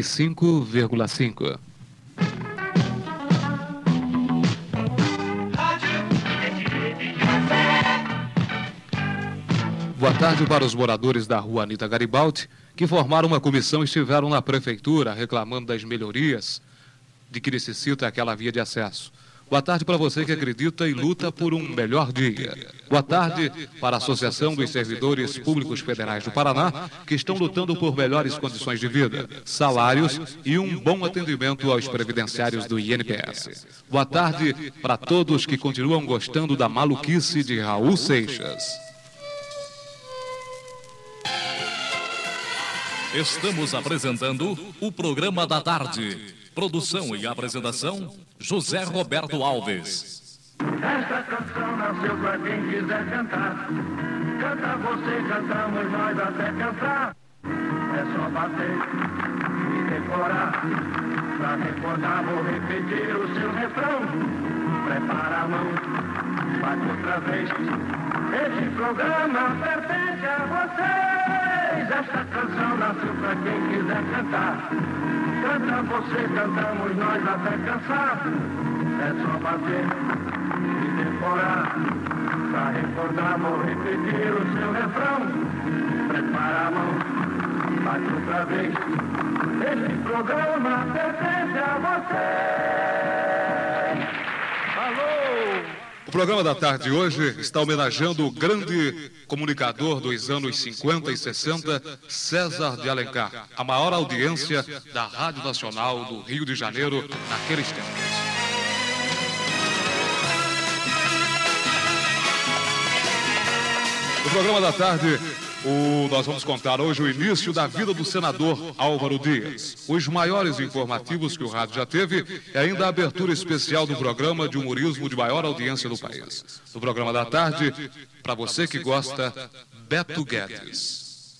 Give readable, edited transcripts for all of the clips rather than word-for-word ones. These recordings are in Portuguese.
95,5. Boa tarde para os moradores da rua Anita Garibaldi, que formaram uma comissão e estiveram na prefeitura reclamando das melhorias de que necessita aquela via de acesso. Boa tarde para você que acredita e luta por um melhor dia. Boa tarde para a Associação dos Servidores Públicos Federais do Paraná, que estão lutando por melhores condições de vida, salários e um bom atendimento aos previdenciários do INPS. Boa tarde para todos que continuam gostando da maluquice de Raul Seixas. Estamos apresentando o programa da tarde. Produção e apresentação, José Roberto Alves. Esta canção nasceu pra quem quiser cantar. Canta você, cantamos nós até cansar. É só bater e decorar. Pra recordar, vou repetir o seu refrão. Prepara a mão, bate outra vez. Este programa pertence a vocês. Esta canção nasceu pra quem quiser cantar. Canta você, cantamos nós até cansar. É só bater e decorar. Pra recordar, vou repetir o seu refrão. Prepara a mão, bate outra vez. Este programa pertence a vocês. Alô! O programa da tarde de hoje está homenageando o grande comunicador dos anos 50 e 60, César de Alencar, a maior audiência da Rádio Nacional do Rio de Janeiro naqueles tempos. No programa da tarde, nós vamos contar hoje o início da vida do senador Álvaro Dias, os maiores informativos que o rádio já teve e ainda a abertura especial do programa de humorismo de maior audiência do país. No programa da tarde, para você que gosta, Beto Guedes.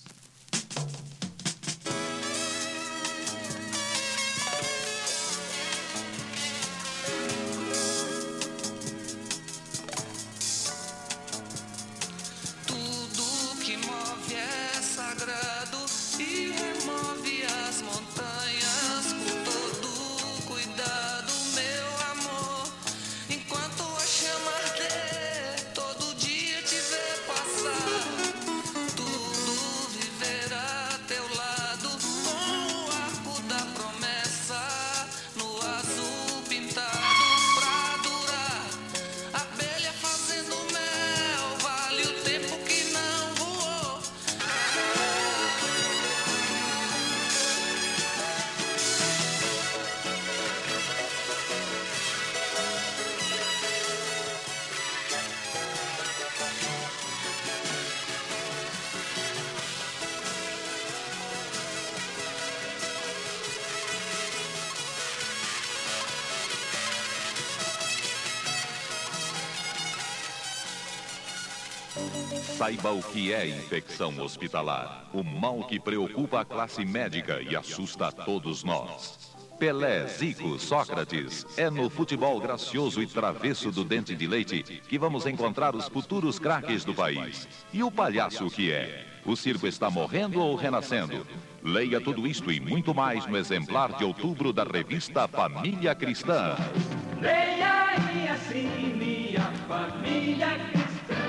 Saiba o que é infecção hospitalar, o mal que preocupa a classe médica e assusta a todos nós. Pelé, Zico, Sócrates, é no futebol gracioso e travesso do dente de leite que vamos encontrar os futuros craques do país. E o palhaço que é? O circo está morrendo ou renascendo? Leia tudo isto e muito mais no exemplar de outubro da revista Família Cristã. Leia aí assim, minha família cristã.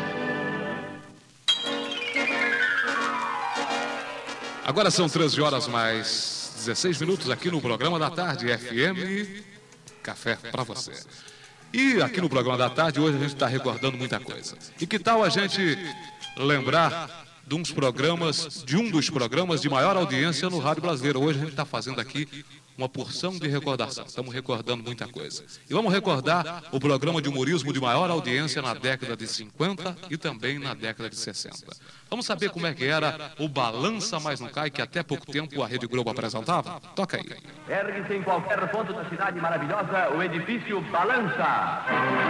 Agora são 13 horas mais 16 minutos aqui no programa da tarde, FM Café para você. E aqui no programa da tarde, hoje a gente está recordando muita coisa. E que tal a gente lembrar de um dos programas de maior audiência no rádio brasileiro? Hoje a gente está fazendo aqui uma porção de recordação. Estamos recordando muita coisa. E vamos recordar o programa de humorismo de maior audiência na década de 50 e também na década de 60. Vamos saber como é que era o Balança Mas Não Cai, que até pouco tempo a Rede Globo apresentava? Toca aí. Ergue-se em qualquer ponto da cidade maravilhosa o edifício Balança.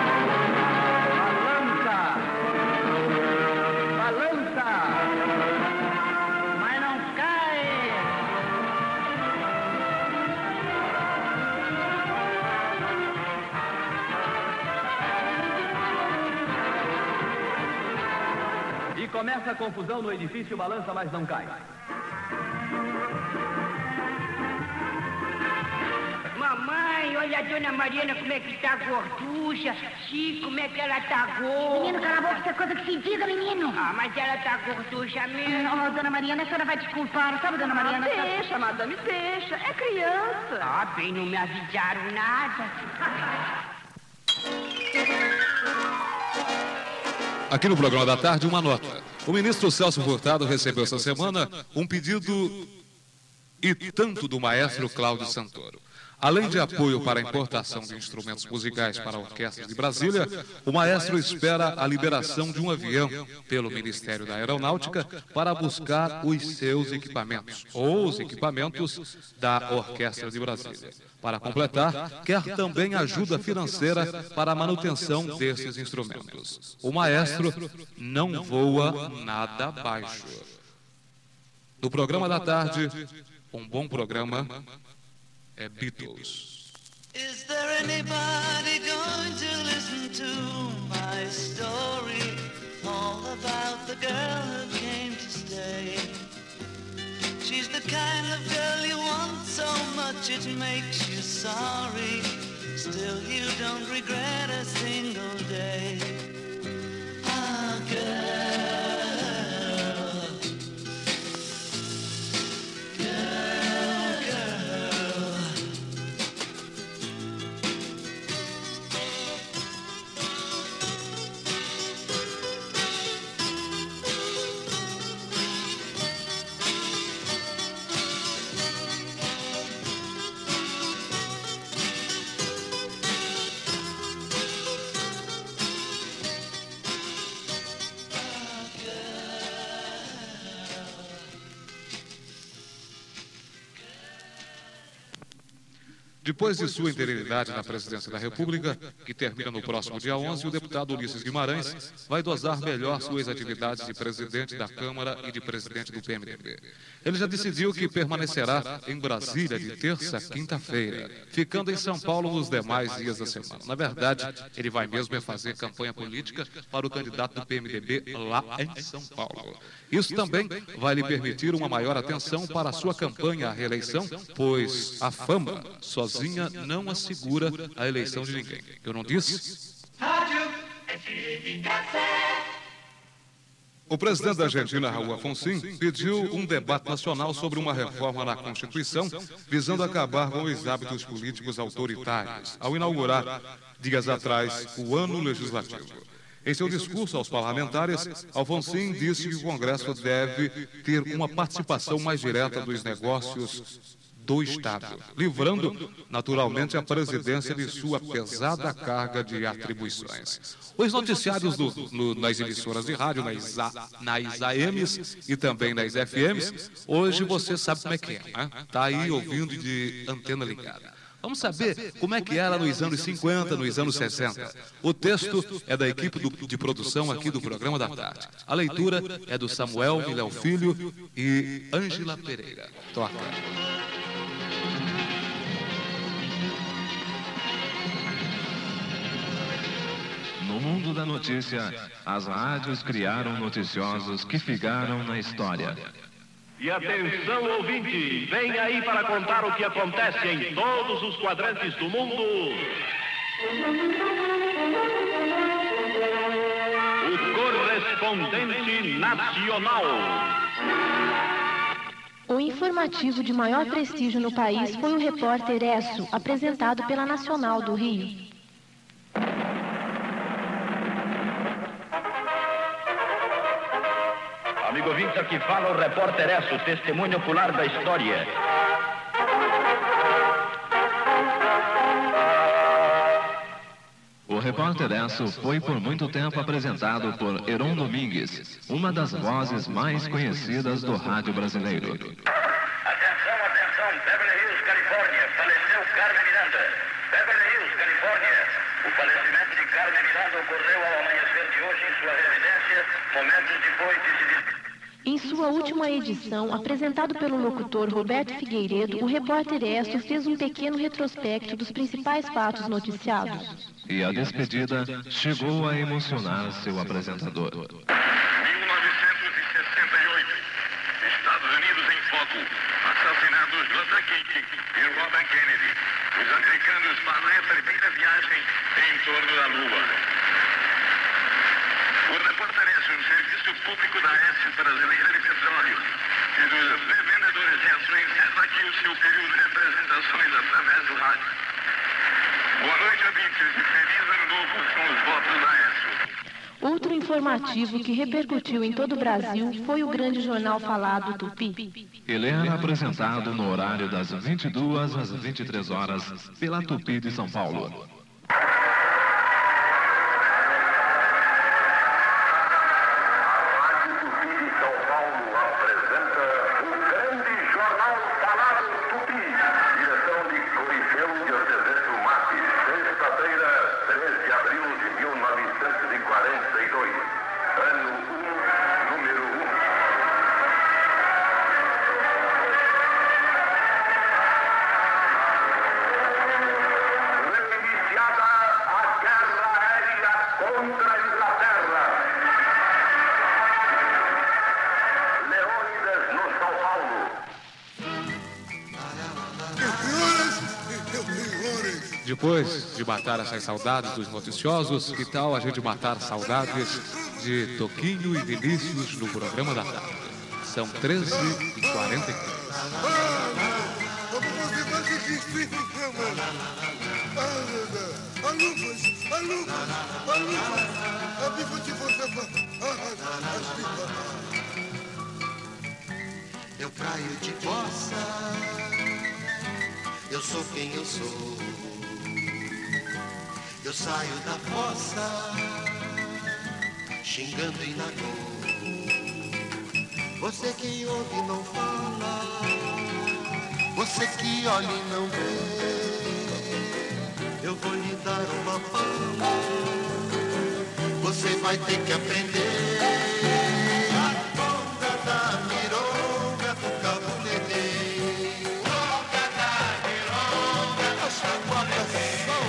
Balança. Balança. Mas não cai. E começa a confusão no edifício Balança Mas Não Cai. olha a dona Mariana como é que tá gorducha. Chico, como é que ela tá gorda. Menino, cala a boca, isso é coisa que se diga, menino. Ah, mas ela tá gorducha mesmo. Oh, dona Mariana, a senhora vai desculpar, sabe, dona Mariana? Deixa, madame, deixa. É criança. Ah, bem, não me avisaram nada. Aqui no programa da tarde, uma nota. O ministro Celso Furtado recebeu essa semana um pedido e tanto do maestro Cláudio Santoro. Além de apoio para a importação de instrumentos musicais para a Orquestra de Brasília, o maestro espera a liberação de um avião pelo Ministério da Aeronáutica para buscar os seus equipamentos, ou os equipamentos da Orquestra de Brasília. Para completar, quer também ajuda financeira para a manutenção desses instrumentos. O maestro não voa nada baixo. No programa da tarde, um bom programa é Beatles. Is there anybody going to listen to my story? All about the girl who came to stay. She's the kind of girl you want so much it makes you sorry. Still you don't regret a single day. Ah, girl. Depois de sua interinidade na presidência da República, que termina no próximo dia 11, o deputado Ulisses Guimarães vai dosar melhor suas atividades de presidente da Câmara e de presidente do PMDB. Ele já decidiu que permanecerá em Brasília de terça a quinta-feira, ficando em São Paulo nos demais dias da semana. Na verdade, ele vai mesmo fazer campanha política para o candidato do PMDB lá em São Paulo. Isso também vai lhe permitir uma maior atenção para a sua campanha à reeleição, pois a fama sozinha não assegura a eleição de ninguém. Eu não disse? O presidente da Argentina, Raul Alfonsín, pediu um debate nacional sobre uma reforma na Constituição visando acabar com os hábitos políticos autoritários, ao inaugurar, dias atrás, o ano legislativo. Em seu discurso aos parlamentares, Alfonsín disse que o Congresso deve ter uma participação mais direta dos negócios do Estado, livrando, naturalmente, a presidência de sua pesada carga de atribuições. Os noticiários nas emissoras de rádio, nas AMs e também nas FMs, hoje você sabe como é que é, né? Está aí ouvindo de antena ligada. Vamos saber como é que era nos anos 50, nos anos 60. O texto é da equipe de produção aqui do Programa da Tarde. A leitura é do Samuel Miléo Filho e Ângela Pereira. Toca. No mundo da notícia, as rádios criaram noticiosos que ficaram na história. E atenção, ouvinte, vem aí para contar o que acontece em todos os quadrantes do mundo. O correspondente nacional. O informativo de maior prestígio no país foi o repórter Esso, apresentado pela Nacional do Rio. Amigo ouvinte, aqui fala o repórter Esso, testemunho ocular da história. O repórter Esso foi por muito tempo apresentado por Heron Domingues, uma das vozes mais conhecidas do rádio brasileiro. Atenção, atenção, Beverly Hills, Califórnia, faleceu Carmen Miranda. Beverly Hills, Califórnia, o falecimento de Carmen Miranda ocorreu ao amanhecer de hoje em sua residência, momentos depois de se... Em sua última edição, apresentado pelo locutor Roberto Figueiredo, o repórter Esso fez um pequeno retrospecto dos principais fatos noticiados. E a despedida chegou a emocionar seu apresentador. 1968, Estados Unidos em foco. Assassinados Luther King e Robert Kennedy. Os americanos público da AES Brasileira de Petróleo e dos revendedores de ações, encerra aqui o seu período de apresentações através do rádio. Boa noite, ouvintes, e feliz ano novo com os votos da AES. Outro informativo que repercutiu em todo o Brasil foi o grande jornal falado Tupi. Ele era apresentado no horário das 22 às 23 horas pela Tupi de São Paulo. Depois de matar essas saudades dos noticiosos, que tal a gente matar saudades de Toquinho e Vinícius no programa da tarde? São 13h43. Eu caio de bossa, eu sou quem eu sou. Eu saio da fossa, xingando e na dor. Você que ouve e não fala, você que olha e não vê. Eu vou lhe dar uma fala, você vai ter que aprender. A ponta da mironga do cabulete, ponta da mironga do cabulete.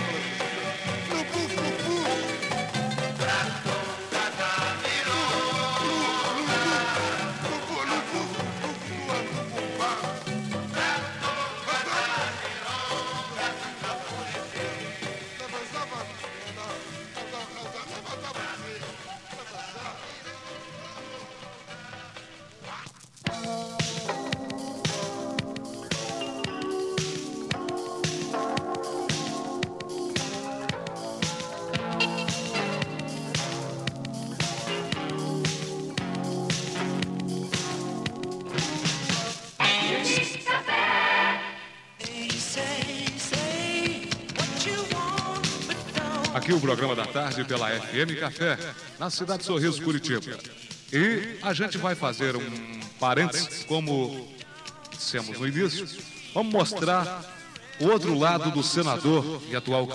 Aqui o programa da tarde pela FM Café, na cidade de Sorriso, Curitiba. E a gente vai fazer um parênteses, como dissemos no início. Vamos mostrar o outro lado do senador e atual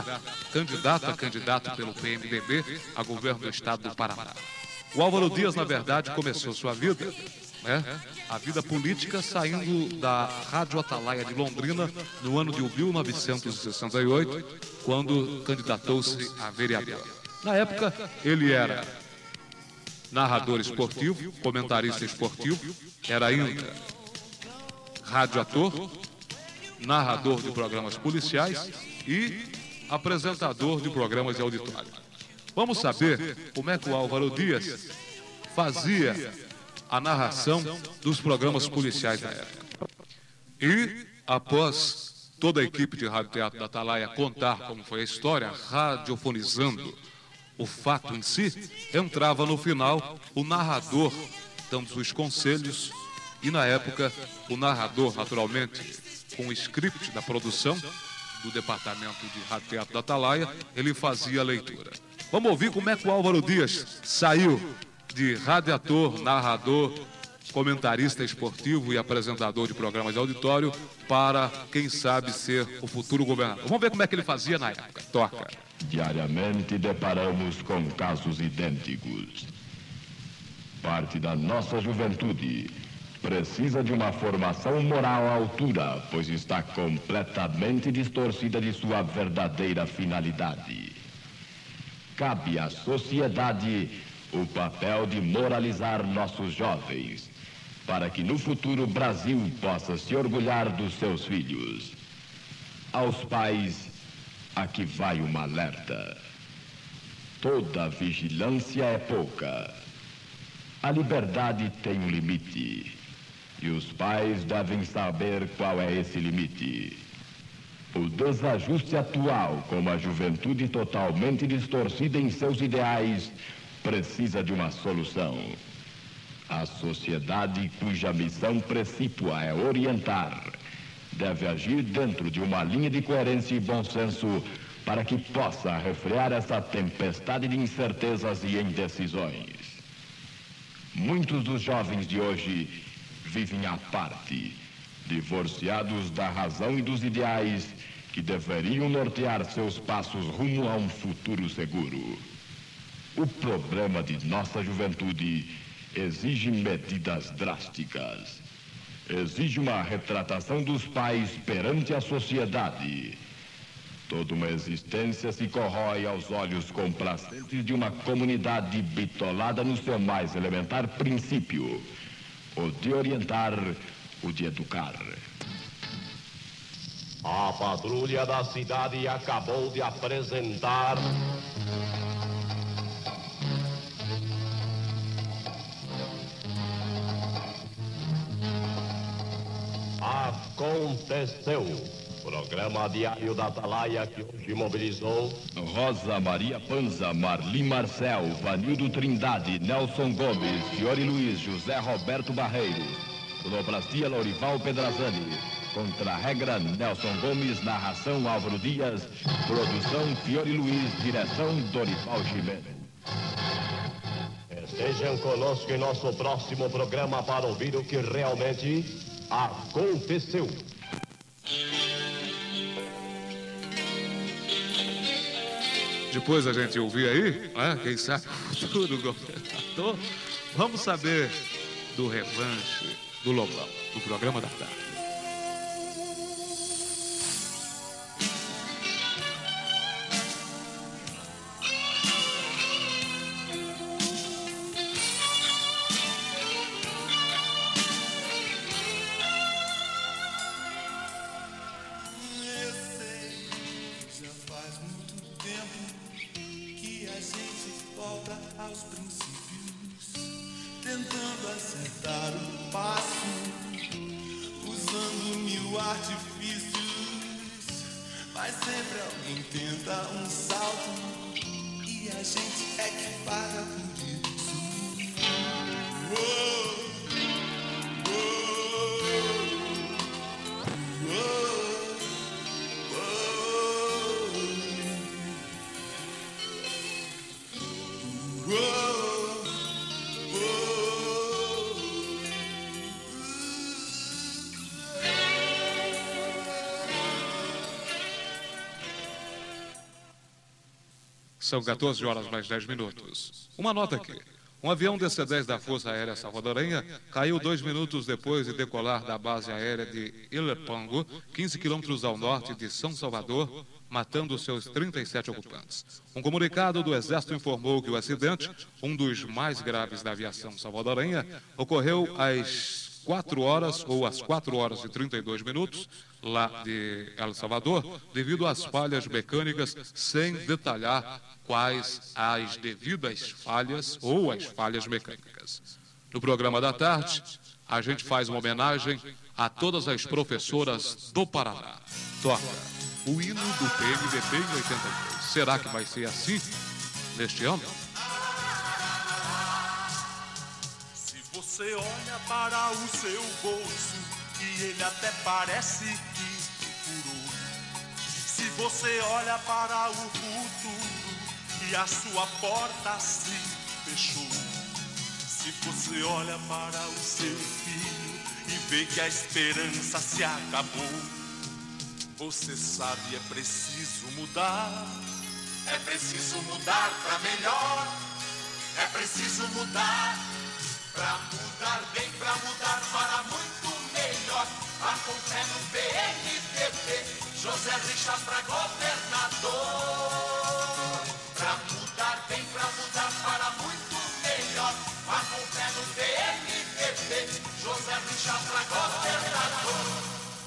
candidato pelo PMDB a governo do estado do Paraná. O Álvaro Dias, na verdade, começou sua vida, a vida política, saindo da Rádio Atalaia de Londrina no ano de 1968, quando candidatou-se a vereador. Na época, ele era narrador esportivo, comentarista esportivo, era ainda radioator, narrador de programas policiais e apresentador de programas de auditório. Vamos saber como é que o Álvaro Dias fazia a narração dos programas policiais da época. E, após toda a equipe de Rádio Teatro da Atalaia contar como foi a história, radiofonizando o fato em si, entrava no final o narrador dando os conselhos e, na época, o narrador, naturalmente, com o script da produção do departamento de Rádio Teatro da Atalaia, ele fazia a leitura. Vamos ouvir como é que o Álvaro Dias saiu de radiator, narrador, comentarista esportivo e apresentador de programas de auditório para, quem sabe, ser o futuro governador. Vamos ver como é que ele fazia na época. Toca. Diariamente deparamos com casos idênticos. Parte da nossa juventude precisa de uma formação moral à altura, pois está completamente distorcida de sua verdadeira finalidade. Cabe à sociedade o papel de moralizar nossos jovens, para que no futuro o Brasil possa se orgulhar dos seus filhos. Aos pais, aqui vai uma alerta. Toda vigilância é pouca. A liberdade tem um limite. E os pais devem saber qual é esse limite. O desajuste atual, com a juventude totalmente distorcida em seus ideais, precisa de uma solução. A sociedade, cuja missão precípua é orientar, deve agir dentro de uma linha de coerência e bom senso para que possa refrear essa tempestade de incertezas e indecisões. Muitos dos jovens de hoje vivem à parte, divorciados da razão e dos ideais que deveriam nortear seus passos rumo a um futuro seguro. O problema de nossa juventude exige medidas drásticas. Exige uma retratação dos pais perante a sociedade. Toda uma existência se corrói aos olhos complacentes de uma comunidade bitolada no seu mais elementar princípio, o de orientar, o de educar. A patrulha da cidade acabou de apresentar... Aconteceu. Programa diário da Atalaia que hoje mobilizou Rosa Maria Panza, Marli Marcel, Vanildo Trindade, Nelson Gomes, Fiore Luiz, José Roberto Barreiro. Sonoplastia Lourival Pedrazani. Contra-regra Nelson Gomes, narração Álvaro Dias, produção Fiore Luiz, direção Dorival Gimenez. Estejam conosco em nosso próximo programa para ouvir o que realmente aconteceu. Depois a gente ouvir aí, quem sabe o futuro do governador, vamos saber do revanche do Lobão, do programa da tarde. Tentando acertar o passo, usando mil artifícios, mas sempre alguém tenta um salto e a gente é que paga por isso. Uou, uou, uou, uou. São 14 horas mais 10 minutos. Uma nota aqui. Um avião DC-10 da Força Aérea Salvadorenha caiu 2 minutos depois de decolar da base aérea de Ilepango, 15 quilômetros ao norte de São Salvador, matando seus 37 ocupantes. Um comunicado do Exército informou que o acidente, um dos mais graves da aviação salvadorenha, ocorreu às 4 horas ou às 4 horas e 32 minutos, lá de El Salvador, devido às falhas mecânicas, sem detalhar quais as devidas falhas ou as falhas mecânicas. No programa da tarde, a gente faz uma homenagem a todas as professoras do Paraná. Toca o hino do PMDB em 82. Será que vai ser assim neste ano? Você olha para o seu bolso e ele até parece que procurou. Se você olha para o futuro e a sua porta se fechou. Se você olha para o seu filho e vê que a esperança se acabou, você sabe, é preciso mudar. É preciso mudar pra melhor. É preciso mudar. Pra mudar bem, pra mudar para muito melhor. Vá com fé no PMDB, José Richa pra governador. Pra mudar bem, pra mudar para muito melhor. Vá com fé no PMDB, José Richa pra governador.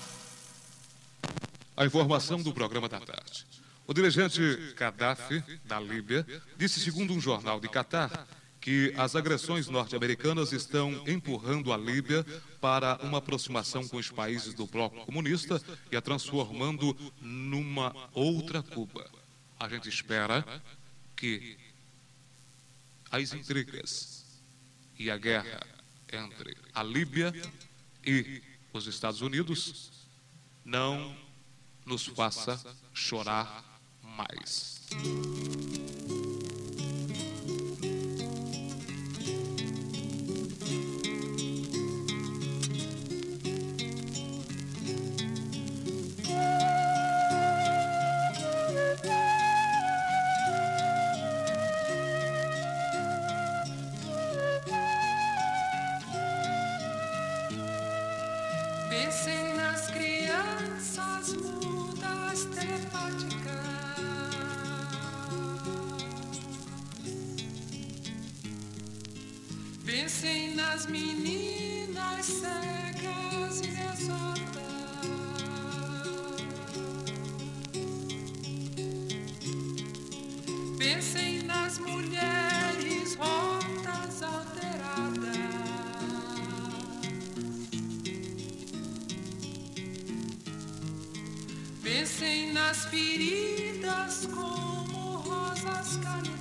A informação do programa da tarde. O dirigente Gaddafi, da Líbia, disse, segundo um jornal de Catar, que as agressões norte-americanas estão empurrando a Líbia para uma aproximação com os países do bloco comunista e a transformando numa outra Cuba. A gente espera que as intrigas e a guerra entre a Líbia e os Estados Unidos não nos faça chorar mais. Pensem nas crianças mudas telepáticas. Pensem nas meninas cegas e exotas. Pensem nas mulheres rotas, alteradas. Pensem nas feridas como rosas cálidas.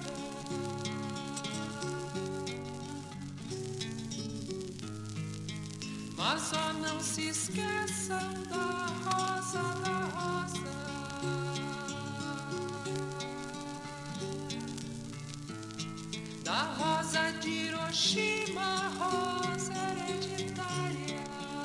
Mas ó, não se esqueçam da rosa, da rosa. Da rosa de Hiroshima, rosa hereditária.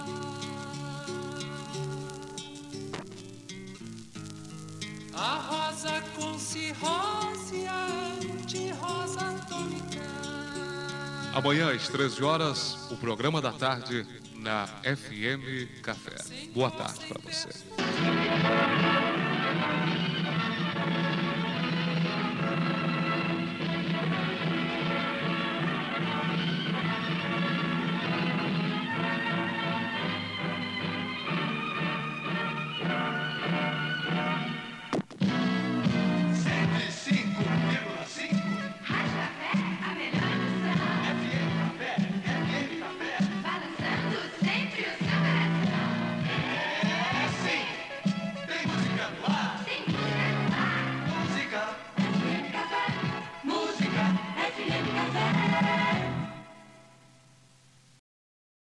A rosa com cirrose, a anti-rosa atômica. Amanhã às 13 horas, o programa da tarde na FM Café. Boa tarde para você.